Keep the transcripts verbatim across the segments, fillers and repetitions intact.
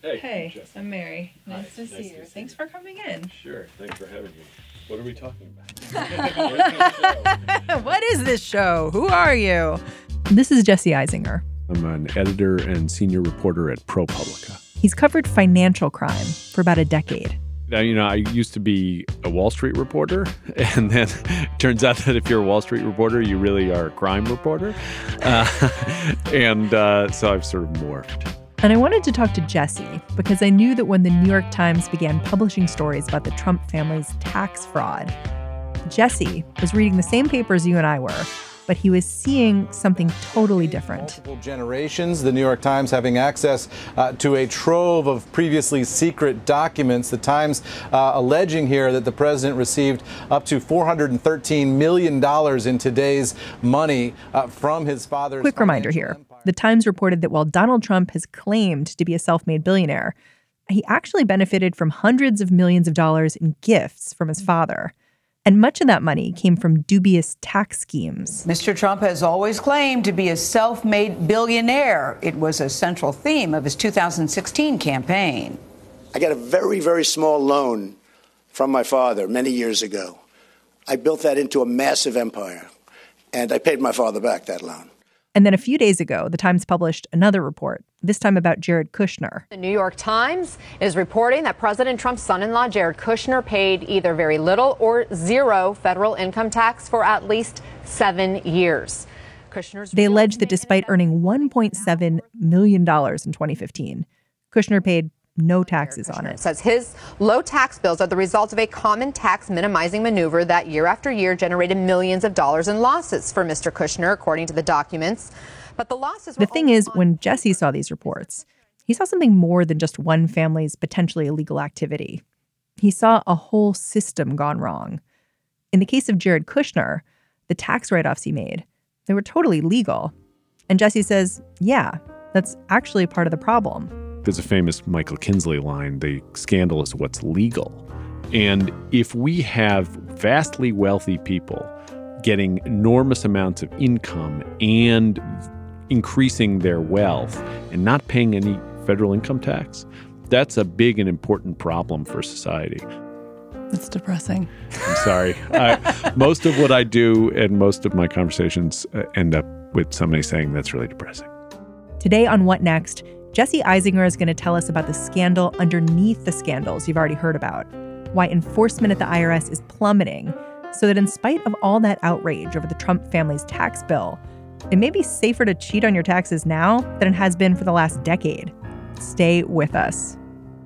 Hey, Hey, Jeff. I'm Mary. Nice Hi, to see nice you. to see Thanks you. for coming in. Sure. Thanks for having me. What are we talking about? What is this show? Who are you? This is Jesse Eisinger. I'm an editor and senior reporter at ProPublica. He's covered financial crime for about a decade. Now, you know, I used to be a Wall Street reporter, and then it turns out that if you're a Wall Street reporter, you really are a crime reporter. Uh, and uh, so I've sort of morphed. And I wanted to talk to Jesse because I knew that when the New York Times began publishing stories about the Trump family's tax fraud, Jesse was reading the same papers you and I were, but he was seeing something totally different. Multiple generations, the New York Times having access uh, to a trove of previously secret documents. The Times uh, alleging here that the president received up to four hundred thirteen million dollars in today's money uh, from his father's. Quick reminder here. The Times reported that while Donald Trump has claimed to be a self-made billionaire, he actually benefited from hundreds of millions of dollars in gifts from his father. And much of that money came from dubious tax schemes. Mister Trump has always claimed to be a self-made billionaire. It was a central theme of his two thousand sixteen campaign. I got a very, very small loan from my father many years ago. I built that into a massive empire, and I paid my father back that loan. And then a few days ago, the Times published another report, this time about Jared Kushner. The New York Times is reporting that President Trump's son-in-law, Jared Kushner, paid either very little or zero federal income tax for at least seven years. Kushner's They allege that despite earning one point seven million dollars in twenty fifteen, Kushner paid no taxes on it. Says his low tax bills are the result of a common tax minimizing maneuver that year after year generated millions of dollars in losses for Mister Kushner, according to the documents. But the losses were The thing is, when Jesse saw these reports, he saw something more than just one family's potentially illegal activity. He saw a whole system gone wrong. In the case of Jared Kushner, the tax write-offs he made, they were totally legal. And Jesse says, yeah, that's actually part of the problem. There's a famous Michael Kinsley line, the scandal is what's legal. And if we have vastly wealthy people getting enormous amounts of income and increasing their wealth and not paying any federal income tax, that's a big and important problem for society. That's depressing. I'm sorry. I, most of what I do and most of my conversations uh, end up with somebody saying that's really depressing. Today on What Next, Jesse Eisinger is going to tell us about the scandal underneath the scandals you've already heard about, why enforcement at the I R S is plummeting, so that in spite of all that outrage over the Trump family's tax bill, it may be safer to cheat on your taxes now than it has been for the last decade. Stay with us.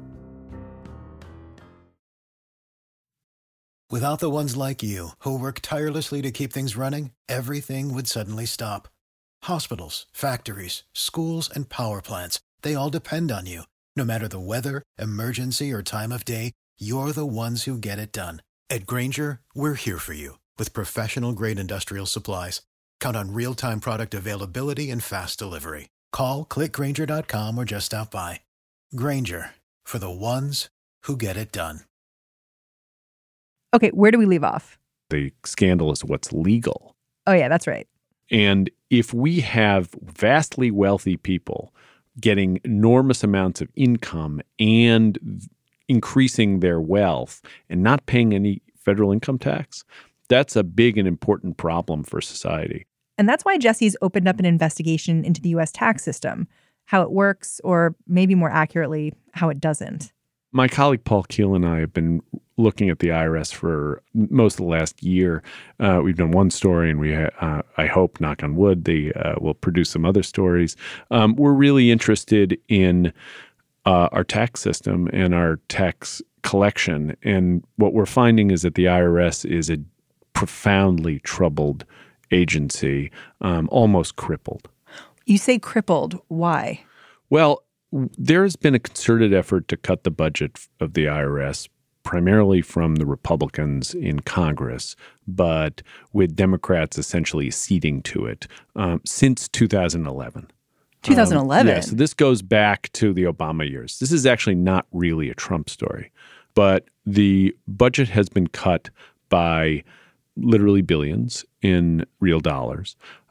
Without the ones like you, who work tirelessly to keep things running, everything would suddenly stop. Hospitals, factories, schools, and power plants, they all depend on you. No matter the weather, emergency, or time of day, you're the ones who get it done. At Grainger, we're here for you with professional-grade industrial supplies. Count on real-time product availability and fast delivery. Call, click Grainger dot com, or just stop by. Grainger, for the ones who get it done. Okay, where do we leave off? The scandal is what's legal. Oh, yeah, that's right. And if we have vastly wealthy people getting enormous amounts of income and increasing their wealth and not paying any federal income tax, that's a big and important problem for society. And that's why Jesse's opened up an investigation into the U S tax system, how it works, or maybe more accurately, how it doesn't. My colleague Paul Keel and I have been looking at the I R S for most of the last year. Uh, we've done one story, and we, ha- uh, I hope, knock on wood, they uh, will produce some other stories. Um, we're really interested in uh, our tax system and our tax collection. And what we're finding is that the I R S is a profoundly troubled agency, um, almost crippled. You say crippled. Why? Well, there has been a concerted effort to cut the budget of the I R S, primarily from the Republicans in Congress, but with Democrats essentially ceding to it um, since two thousand eleven. twenty eleven? Um, yeah, so this goes back to the Obama years. This is actually not really a Trump story, but the budget has been cut by literally billions in real dollars.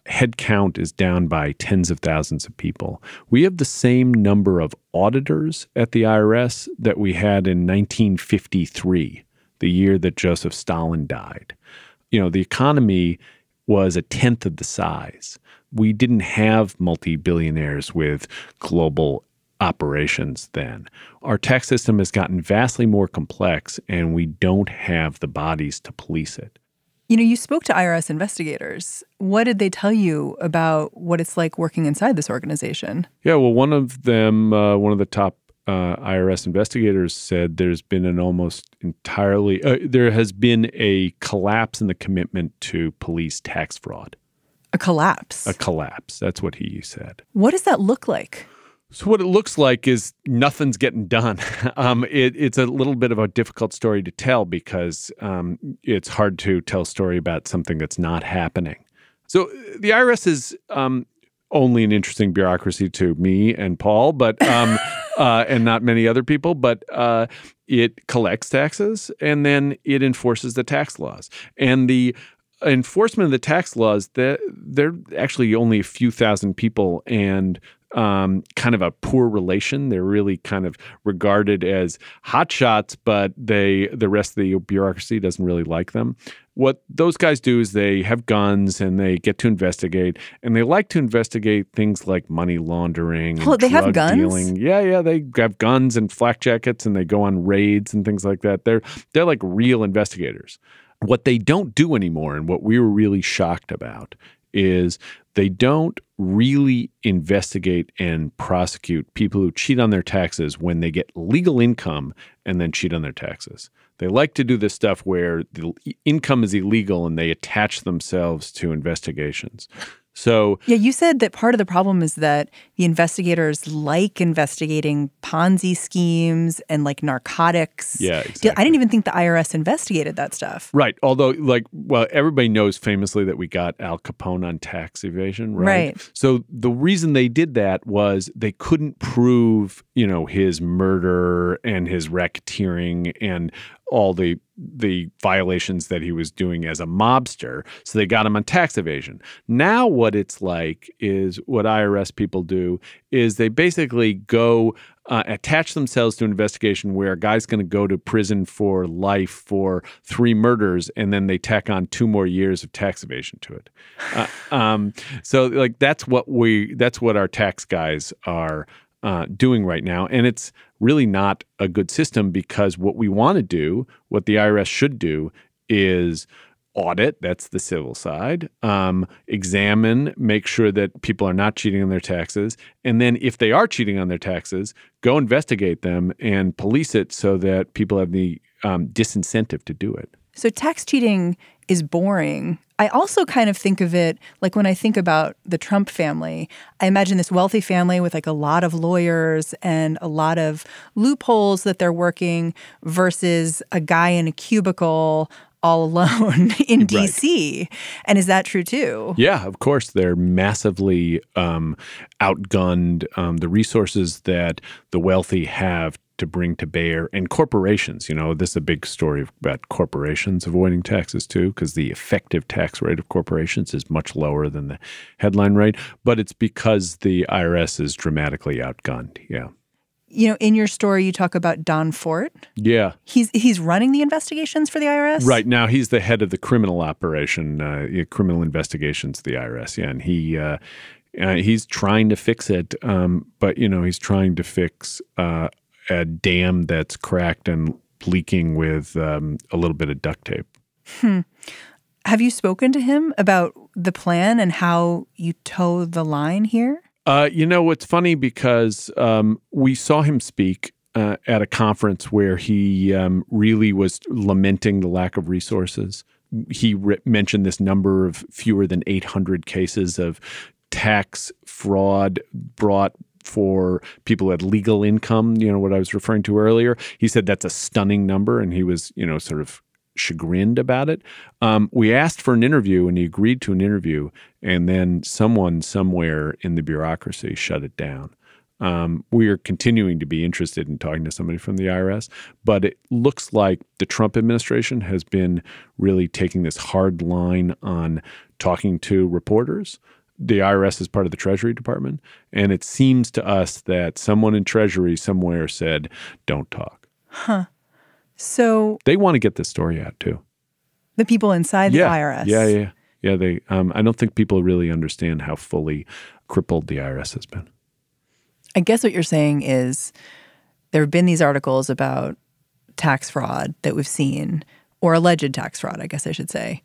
head count is down by tens of thousands of people. We have the same number of auditors at the I R S that we had in nineteen fifty-three, the year that Joseph Stalin died. You know, the economy was a tenth of the size. We didn't have multi-billionaires with global operations then. Our tax system has gotten vastly more complex, and we don't have the bodies to police it. You know, you spoke to I R S investigators. What did they tell you about what it's like working inside this organization? Yeah, well, one of them, uh, one of the top uh, I R S investigators said there's been an almost entirely, uh, there has been a collapse in the commitment to police tax fraud. A collapse? A collapse. That's what he said. What does that look like? So what it looks like is nothing's getting done. um, it, it's a little bit of a difficult story to tell because um, it's hard to tell a story about something that's not happening. So the I R S is um, only an interesting bureaucracy to me and Paul, but um, uh, and not many other people. But uh, it collects taxes and then it enforces the tax laws. And the enforcement of the tax laws, they're, they're actually only a few thousand people and um, kind of a poor relation. They're really kind of regarded as hotshots, but they the rest of the bureaucracy doesn't really like them. What those guys do is they have guns and they get to investigate, and they like to investigate things like money laundering and oh, they drug have guns? dealing. Yeah, yeah, they have guns and flak jackets, and they go on raids and things like that. They're they're like real investigators. What they don't do anymore, and what we were really shocked about, is they don't really investigate and prosecute people who cheat on their taxes when they get legal income and then cheat on their taxes. They like to do this stuff where the income is illegal and they attach themselves to investigations. So yeah, you said that part of the problem is that the investigators like investigating Ponzi schemes and like narcotics. Yeah, exactly. I didn't even think the I R S investigated that stuff. Right. Although, like, well, everybody knows famously that we got Al Capone on tax evasion, right? Right. So the reason they did that was they couldn't prove, you know, his murder and his racketeering and all the the violations that he was doing as a mobster. So they got him on tax evasion. Now what it's like is what I R S people do is they basically go uh, attach themselves to an investigation where a guy's going to go to prison for life for three murders, and then they tack on two more years of tax evasion to it. Uh, um, so like that's what we that's what our tax guys are Uh, doing right now. And it's really not a good system because what we want to do, what the I R S should do, is audit, that's the civil side, um, examine, make sure that people are not cheating on their taxes. And then if they are cheating on their taxes, go investigate them and police it so that people have the um, disincentive to do it. So tax cheating is boring. I also kind of think of it like when I think about the Trump family, I imagine this wealthy family with like a lot of lawyers and a lot of loopholes that they're working versus a guy in a cubicle all alone in D C. Right. And is that true too? Yeah, of course. They're massively um, outgunned. Um, the resources that the wealthy have to bring to bear, and corporations, you know, this is a big story about corporations avoiding taxes too, because the effective tax rate of corporations is much lower than the headline rate, but it's because the I R S is dramatically outgunned. Yeah. You know, in your story, you talk about Don Fort. Yeah. He's he's running the investigations for the I R S? Right. Now, he's the head of the criminal operation, uh, criminal investigations, the I R S. Yeah. And he uh, uh, he's trying to fix it. Um, but, you know, he's trying to fix uh, a dam that's cracked and leaking with um, a little bit of duct tape. Hmm. Have you spoken to him about the plan and how you toe the line here? Uh, you know, it's funny because um, we saw him speak uh, at a conference where he um, really was lamenting the lack of resources. He re- mentioned this number of fewer than eight hundred cases of tax fraud brought for people at legal income, you know, what I was referring to earlier. He said that's a stunning number, and he was, you know, sort of chagrined about it. Um, we asked for an interview, and he agreed to an interview, and then someone somewhere in the bureaucracy shut it down. Um, we are continuing to be interested in talking to somebody from the I R S, but it looks like the Trump administration has been really taking this hard line on talking to reporters. the I R S is part of the Treasury Department, and it seems to us that someone in Treasury somewhere said, don't talk. Huh. So they want to get this story out, too. The people inside the yeah. I R S? Yeah, yeah, yeah. They. Um, I don't think people really understand how fully crippled the I R S has been. I guess what you're saying is there have been these articles about tax fraud that we've seen, or alleged tax fraud, I guess I should say.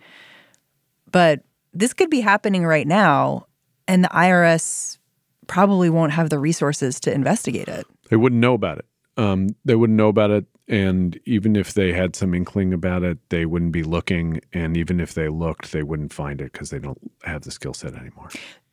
But this could be happening right now, and the I R S probably won't have the resources to investigate it. They wouldn't know about it. Um, they wouldn't know about it. And even if they had some inkling about it, they wouldn't be looking. And even if they looked, they wouldn't find it because they don't have the skill set anymore.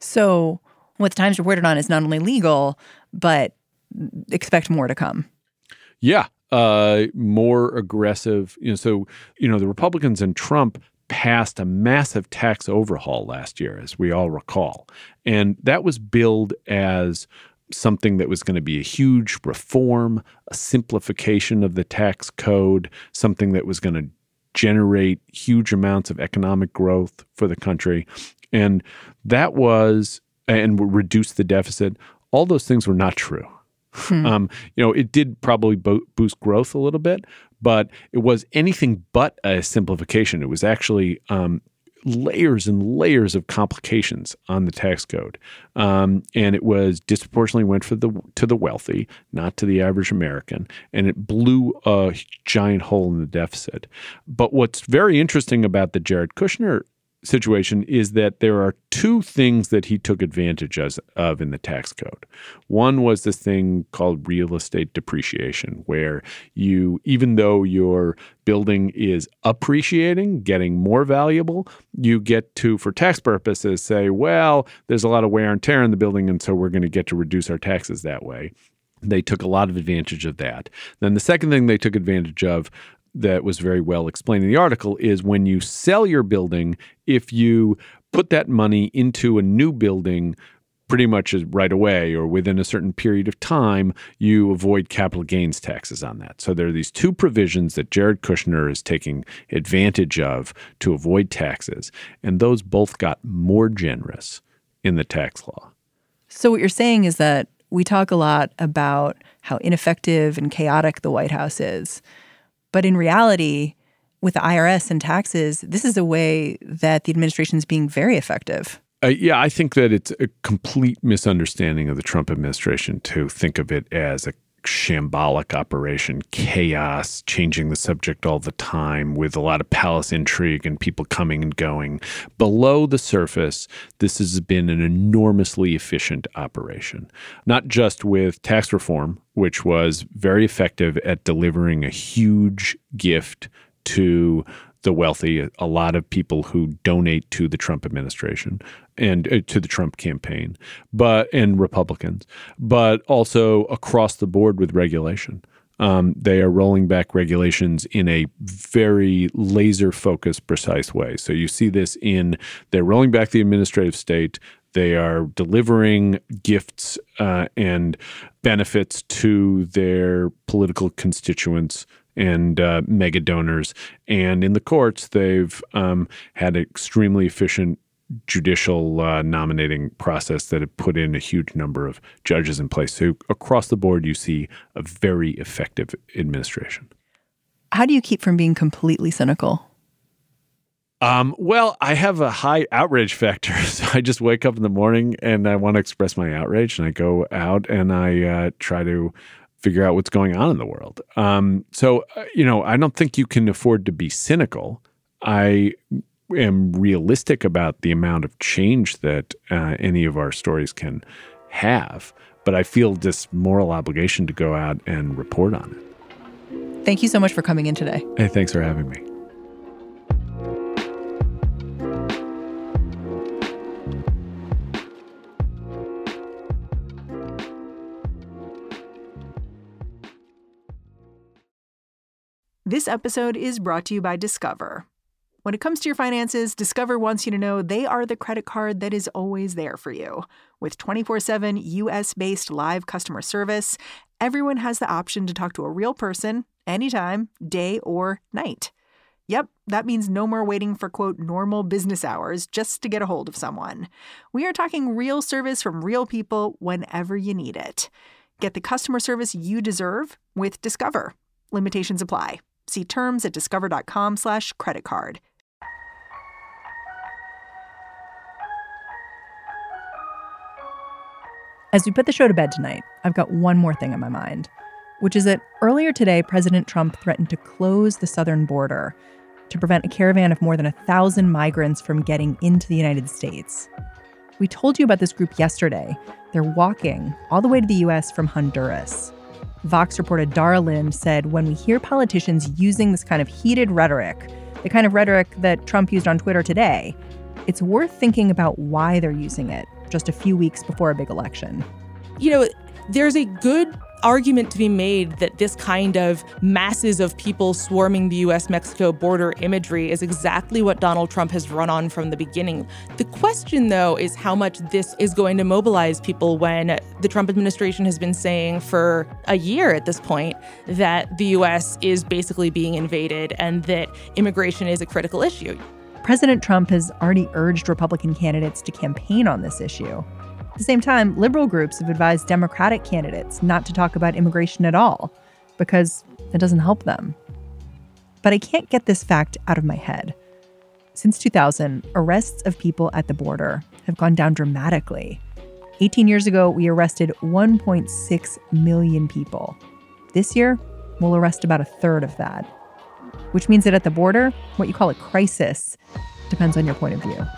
So what the Times reported on is not only legal, but expect more to come. Yeah. Uh, more aggressive. You know, so, you know, the Republicans and Trump passed a massive tax overhaul last year, as we all recall. And that was billed as something that was going to be a huge reform, a simplification of the tax code, something that was going to generate huge amounts of economic growth for the country. And that was, and reduce the deficit. All those things were not true. Hmm. Um, you know, it did probably bo- boost growth a little bit, but it was anything but a simplification. It was actually um, layers and layers of complications on the tax code. Um, and it was disproportionately went for the to the wealthy, not to the average American. And it blew a giant hole in the deficit. But what's very interesting about the Jared Kushner situation is that there are two things that he took advantage of in the tax code. One was this thing called real estate depreciation, where you, even though your building is appreciating, getting more valuable, you get to, for tax purposes, say, well, there's a lot of wear and tear in the building, and so we're going to get to reduce our taxes that way. They took a lot of advantage of that. Then the second thing they took advantage of that was very well explained in the article is when you sell your building, if you put that money into a new building pretty much right away or within a certain period of time, you avoid capital gains taxes on that. So there are these two provisions that Jared Kushner is taking advantage of to avoid taxes, and those both got more generous in the tax law. So what you're saying is that we talk a lot about how ineffective and chaotic the White House is. But in reality, with the I R S and taxes, this is a way that the administration is being very effective. Uh, yeah, I think that it's a complete misunderstanding of the Trump administration to think of it as a shambolic operation, chaos, changing the subject all the time with a lot of palace intrigue and people coming and going. Below the surface, this has been an enormously efficient operation, not just with tax reform, which was very effective at delivering a huge gift to the wealthy, a lot of people who donate to the Trump administration and uh, to the Trump campaign, but and Republicans, but also across the board with regulation. Um, they are rolling back regulations in a very laser-focused, precise way. So you see this in, they're rolling back the administrative state. They are delivering gifts uh, and benefits to their political constituents and uh, mega donors. And in the courts, they've um, had an extremely efficient judicial uh, nominating process that have put in a huge number of judges in place. So across the board, you see a very effective administration. How do you keep from being completely cynical? Um, well, I have a high outrage factor. So I just wake up in the morning and I want to express my outrage, and I go out and I uh, try to figure out what's going on in the world. Um, so, uh, you know, I don't think you can afford to be cynical. I am realistic about the amount of change that uh, any of our stories can have, but I feel this moral obligation to go out and report on it. Thank you so much for coming in today. Hey, thanks for having me. This episode is brought to you by Discover. When it comes to your finances, Discover wants you to know they are the credit card that is always there for you. With twenty-four seven U S-based live customer service, everyone has the option to talk to a real person anytime, day or night. Yep, That means no more waiting for, quote, normal business hours just to get a hold of someone. We are talking real service from real people whenever you need it. Get the customer service you deserve with Discover. Limitations apply. See terms at discover.com slash credit card. As we put the show to bed tonight, I've got one more thing on my mind, which is that earlier today, President Trump threatened to close the southern border to prevent a caravan of more than a thousand migrants from getting into the United States. We told you about this group yesterday. They're walking all the way to the U S from Honduras. Vox reporter Dara Lind said when we hear politicians using this kind of heated rhetoric, the kind of rhetoric that Trump used on Twitter today, it's worth thinking about why they're using it just a few weeks before a big election. You know, there's a good argument to be made that this kind of masses of people swarming the U S Mexico border imagery is exactly what Donald Trump has run on from the beginning. The question, though, is how much this is going to mobilize people when the Trump administration has been saying for a year at this point that the U S is basically being invaded and that immigration is a critical issue. President Trump has already urged Republican candidates to campaign on this issue. At the same time, liberal groups have advised Democratic candidates not to talk about immigration at all because it doesn't help them. But I can't get this fact out of my head. Since two thousand, arrests of people at the border have gone down dramatically. eighteen years ago, we arrested one point six million people. This year, we'll arrest about a third of that. Which means that at the border, what you call a crisis depends on your point of view.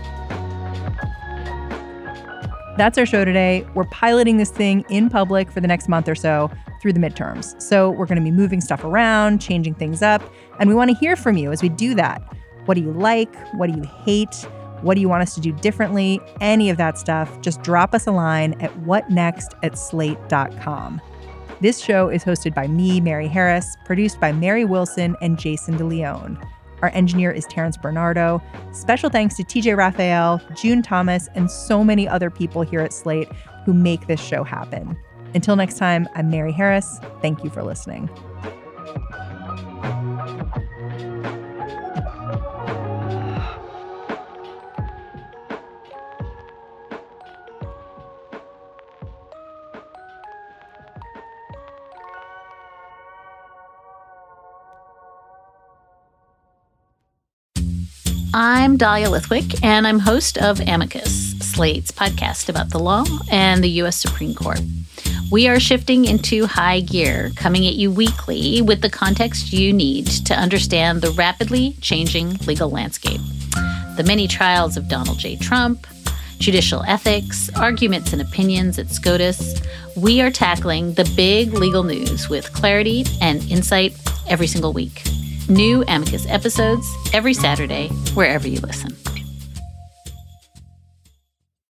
That's our show today. We're piloting this thing in public for the next month or so through the midterms. So we're going to be moving stuff around, changing things up, and we want to hear from you as we do that. What do you like? What do you hate? What do you want us to do differently? Any of that stuff, just drop us a line at whatnext at slate dot com. This show is hosted by me, Mary Harris, produced by Mary Wilson and Jason DeLeon. Our engineer is Terrence Bernardo. Special thanks to T J Raphael, June Thomas, and so many other people here at Slate who make this show happen. Until next time, I'm Mary Harris. Thank you for listening. I'm Dahlia Lithwick, and I'm host of Amicus, Slate's podcast about the law and the U S Supreme Court. We are shifting into high gear, coming at you weekly with the context you need to understand the rapidly changing legal landscape. The many trials of Donald J. Trump, judicial ethics, arguments and opinions at SCOTUS. We are tackling the big legal news with clarity and insight every single week. New Amicus episodes every Saturday, wherever you listen.